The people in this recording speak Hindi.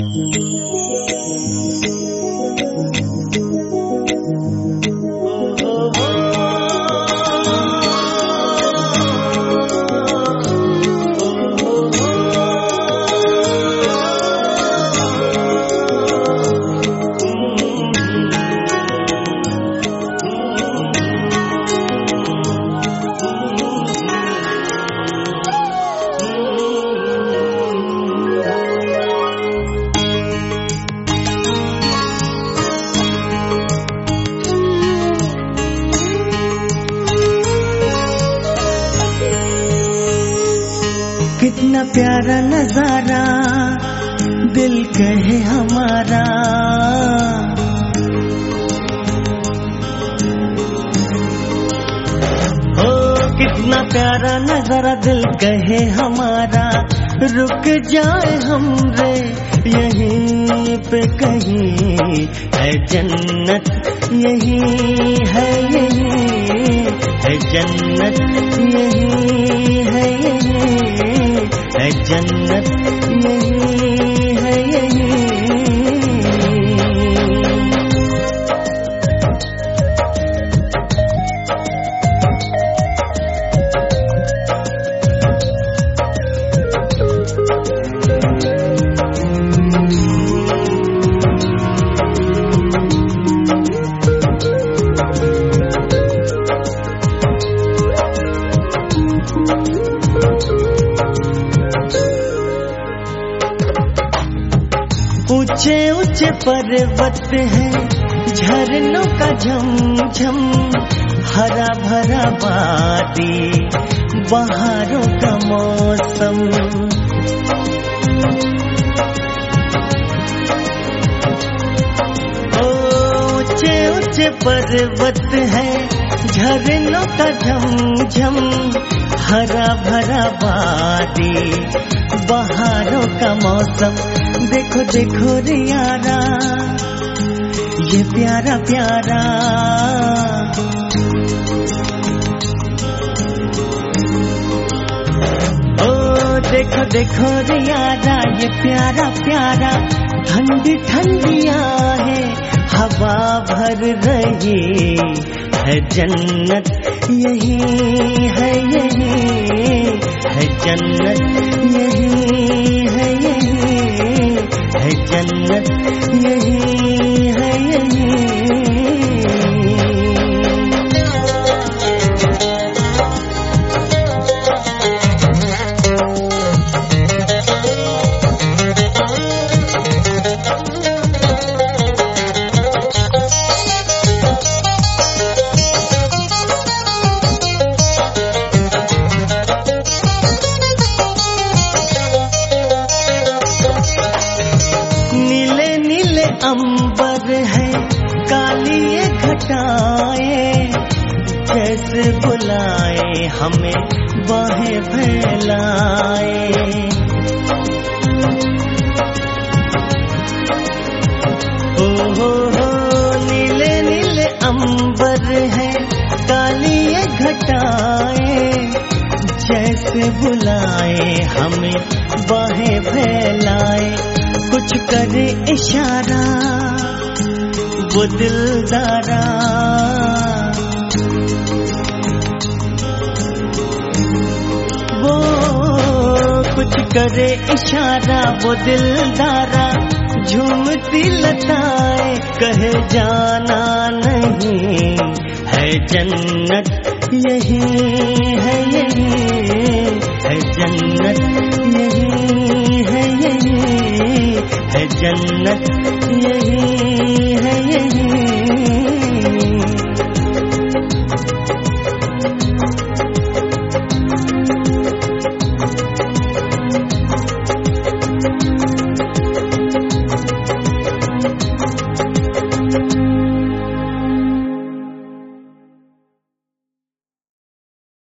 कितना प्यारा नजारा दिल कहे हमारा, ओ कितना प्यारा नजारा दिल कहे हमारा। रुक जाए हम रे यहीं पे कहीं, है जन्नत यहीं है, यहीं है जन्नत, यहीं है, यहीं है जन्नत, यहीं है, यहीं। ऊंचे ऊंचे पर्वत हैं, झरनों का झमझम, हरा भरा वादी, बहारों का मौसम। ऊंचे ऊंचे पर्वत हैं, झरनों का झमझम, हरा भरा वादी, बहारों का मौसम। देखो देखो रे यारा ये प्यारा प्यारा, ओ देखो देखो रे यारा ये प्यारा प्यारा। ठंडी ठंडी आहे हवा भर रही है, जन्नत यहीं है, यहीं है जन्नत, यहीं है, यहीं है जन्नत, यहीं है, यहीं। अंबर है काली ये घटाएं, जैसे बुलाए हमें बाहें फैलाए। हो नीले नीले अंबर है काली ये घटाएं, जैसे बुलाए हमें बाहें फैलाए। कुछ करे इशारा वो दिलदारा, वो कुछ करे इशारा वो दिलदारा। झूमती लताएं कहे जाना नहीं, है जन्नत यहीं है, यहीं है जन्नत, यहीं है, यहीं है जन्नत,